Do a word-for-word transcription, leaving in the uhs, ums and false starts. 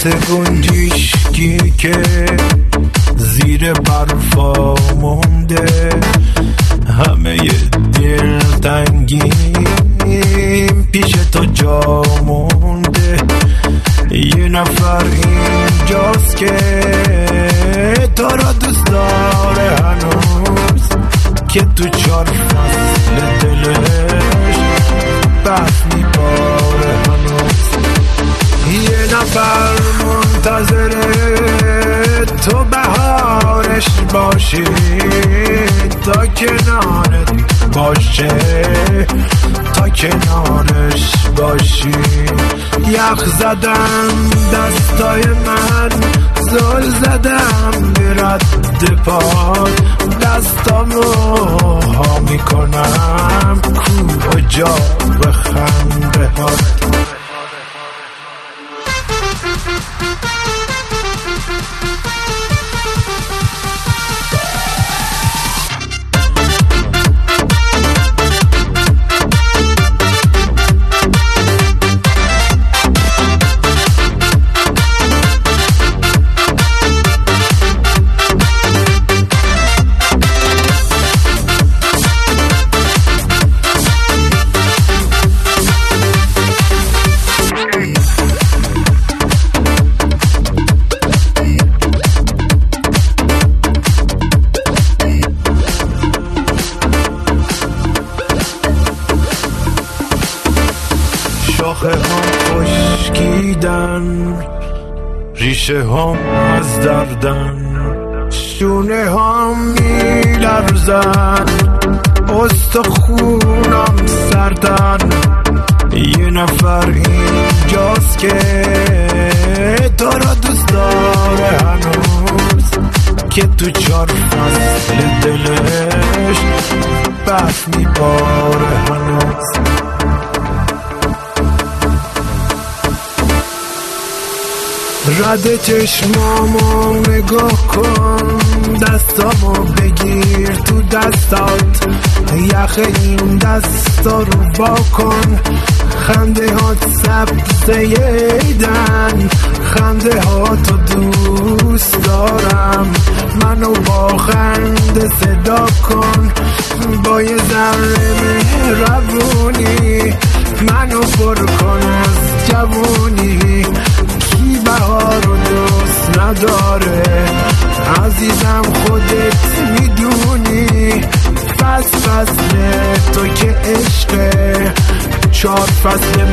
مثل گنجشکی که زیر برفا مونده، همه دلتنگیم پیش تو جا مونده. یه نفر اینجاست که تو را دوست داره هنوز، که تو چار فصل دلش برف میباره هنوز. یه نفر منتظره تو بهارش باشی، تا کنارت باشه، تا کنارش باشی. یخ زدم دستای من، زل زدم به رد پاد، دستامو ها میکنم کجا به خنده هات. شاخه هم خشکیدن، ریشه هم از دردن، شونه هم میلرزن، استخونم سردن. یه نفر اینجاست که تو را دوست داره هنوز، که تو چار فصل دلش برف میباره هنوز. رد چشمامو نگاه کن، دستامو بگیر تو دستات، یخ این دستا رو وا کن. خنده هات سبزیدن، خنده هاتو دوست دارم، منو با خنده صدا کن. با یه ذره مهربونی منو پر کن از جوونی. کی بهار رو دوست نداره عزیزم، خودت میدونی. فصل فصل تو که عشقه، چار فصل